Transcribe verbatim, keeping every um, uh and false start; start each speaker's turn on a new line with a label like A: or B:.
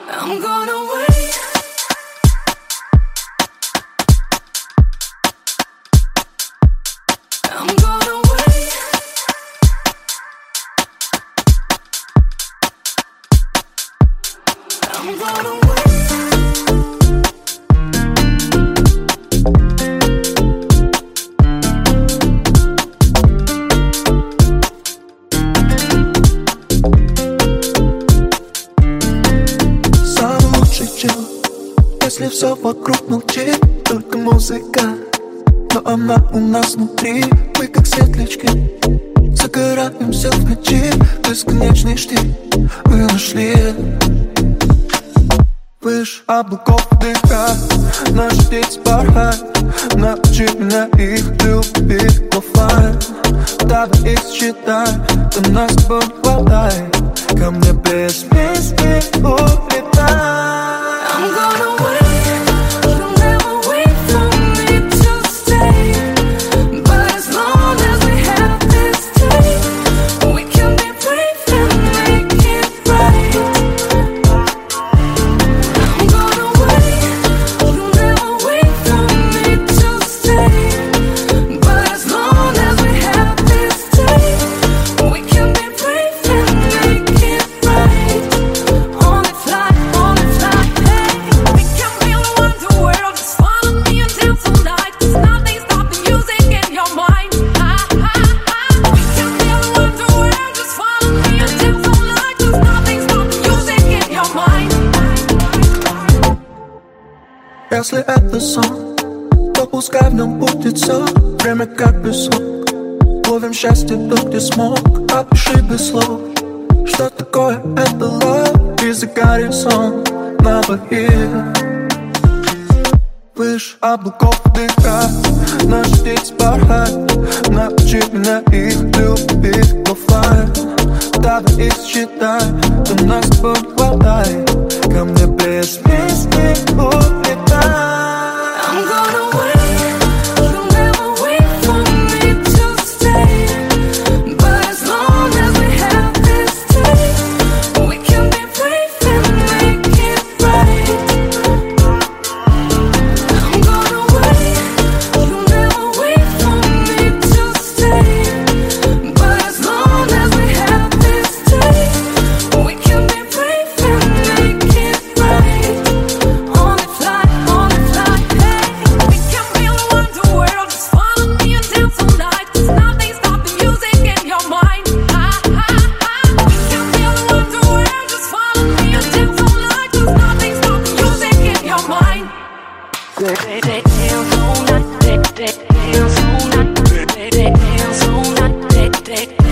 A: I'm gonna wait. I'm gonna wait. I'm gonna wait.
B: Если все вокруг молчит, только музыка, но она у нас внутри. Мы как светлячки, загораемся в ночи. Бесконечный штиль мы нашли. Выше облаков дыха, наши дети порхают. Научи меня их любить оффлайн. Давай их считай, до нас с тобой не хватает. Ко мне без песни улетай.
A: I'm gonna wait, you'll never wait for me to stay. But as long as we have this taste, we can be brave and make it right. I'm gonna wait, you'll never wait for me to stay. But as long as we have this taste, we can be brave and make it right. On the fly, on the fly.
B: Если это сон, то пускай в нем будет все. Время как песок, ловим счастье тут, где смог. Опиши без слов, что такое это love. И загорит сон на двоих. Выше облаков дыха, наши дети порхают. Научи меня их любить оффлайн. Давай их считай, до нас с тобой не хватает. Ко мне без песни улетай.
A: I'm gonna wait, you'll never wait for me to stay. But as long as we have this taste, we can be brave and make it right. I'm gonna wait, you'll never wait for me to stay. But as long as we have this taste, we can be brave and make it right. On the fly, on the fly, hey. We can feel around the world, just follow me and dance all night. There's nothing stopping music in your mind. Ah, ah, ah. We can feel around the world, just follow me and dance all night. There's nothing stopping music in your mind. Dance all night, dance all night, dance all night, dance all night.